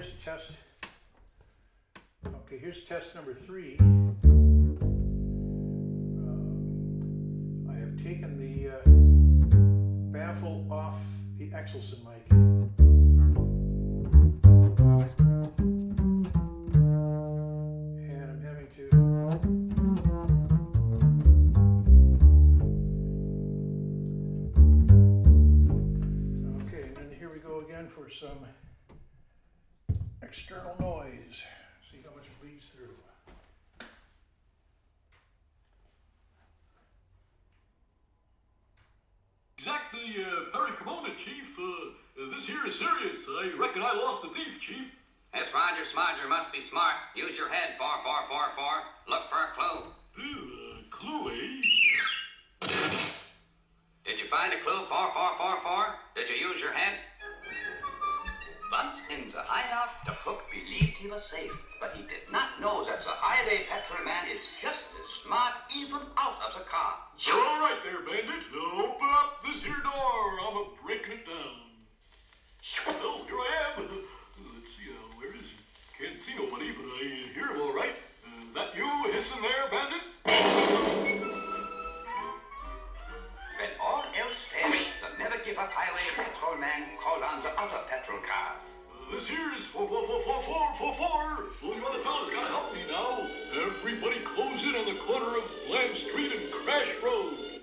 here's the test. Okay, here's test number 3. I have taken the baffle off the Exelson mic. And I'm having to for some external noise. See how much it bleeds through. Exactly, Perry Kimona, Chief. This here is serious. I reckon I lost the thief, Chief. This Roger Smodger must be smart. Use your head, 4444. Look for a clue. Clue, eh? Did you find a clue, 4444? Did you use your head? Once in the hideout, the cook believed he was safe, but he did not know that the highway patrol man is just as smart even out of the car. You're all right there, Bandit. Open up this here door. I'm breaking it down. Oh, here I am. Let's see, where is he? Can't see nobody, but I hear him all right. That you hissing there, Bandit? When all else fails, the never-give-up highway patrol man called on the other patrol cars. This here is 4444. Well, you other fellas gotta help me now. Everybody close in on the corner of Bland Street and Crash Road.